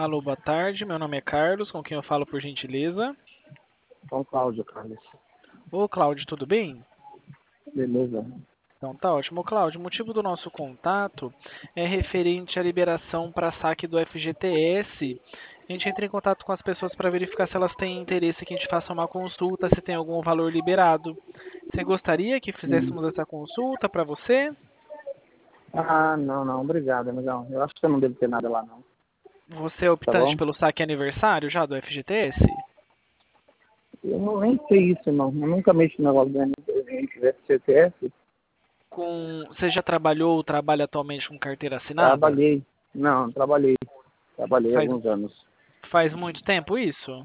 Alô, boa tarde. Meu nome é Carlos, com quem eu falo por gentileza. Com Cláudio, Carlos. Ô, Cláudio, tudo bem? Beleza. Então tá ótimo. Ô, Cláudio, o motivo do nosso contato é referente à liberação para saque do FGTS. A gente entra em contato com as pessoas para verificar se elas têm interesse que a gente faça uma consulta, se tem algum valor liberado. Você gostaria que Hum. fizéssemos essa consulta para você? Ah, não, obrigado, amigão. Eu acho que eu não devo ter nada lá, não. Você é Tá optante bom? pelo saque aniversário já do FGTS? Eu não, nem sei isso, irmão. Eu nunca mexi no negócio do CTF. Você já trabalhou ou trabalha atualmente com carteira assinada? Trabalhei. Não, trabalhei. Trabalhei há Faz, alguns anos. faz muito tempo isso?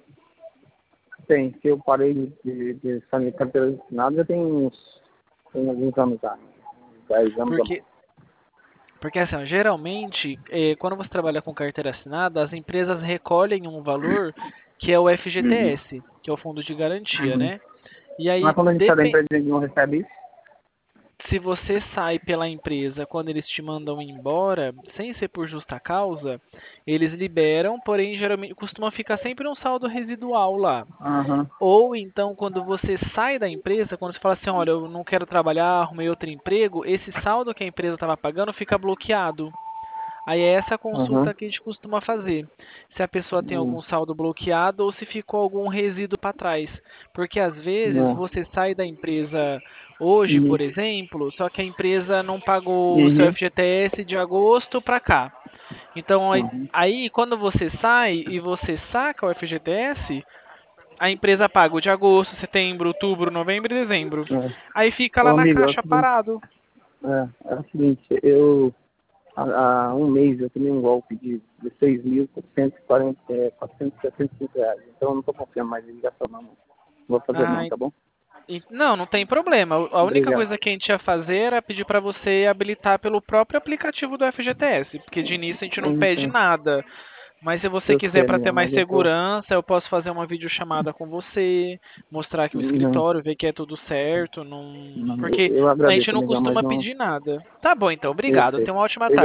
Tem, que eu parei de sair de carteira assinada já tem alguns anos já. 10 anos a Porque, mais. porque assim, ó, geralmente, quando você trabalha com carteira assinada, as empresas recolhem um valor que é o Uhum. FGTS, que é o Fundo de Garantia, Uhum. né? E aí, Mas quando a gente sai da empresa, a gente não recebe isso? se você sai pela empresa quando eles te mandam embora, sem ser por justa causa, eles liberam, porém, geralmente costuma ficar sempre um saldo residual lá. Aham. Ou então, quando você sai da empresa, quando você fala assim, olha, eu não quero trabalhar, arrumei outro emprego, esse saldo que a empresa estava pagando fica bloqueado. Aí é essa Aham. consulta que a gente costuma fazer. Se a pessoa tem Uhum. algum saldo bloqueado ou se ficou algum resíduo para trás. Porque às vezes Uhum. você sai da empresa hoje, Uhum. por exemplo, só que a empresa não pagou o seu Uhum. FGTS de agosto para cá. Então Uhum. aí quando você sai e você saca o FGTS, a empresa paga o de agosto, setembro, outubro, novembro e dezembro. É. Aí fica Ô, lá na amigo, é o caixa seguinte, parado. é o seguinte, eu há um mês eu tomei um golpe de 6.440, 475 reais. Então eu não estou confiando mais em ligação não. Não vou fazer não, Ah, tá bom? não, não tem problema. A única Obrigado. coisa que a gente ia fazer era pedir para você habilitar pelo próprio aplicativo do FGTS, porque de início a gente não pede Então, nada. Mas se você eu quiser sei, para ter amigo, mais mas eu tô. segurança, eu posso fazer uma videochamada com você, mostrar aqui o Não, escritório, ver que é tudo certo, não... não, porque eu a gente agradeço, não amigão, mas costuma não. pedir nada. Tá bom, então, Eu obrigado. sei. Tenha uma ótima Eu tarde.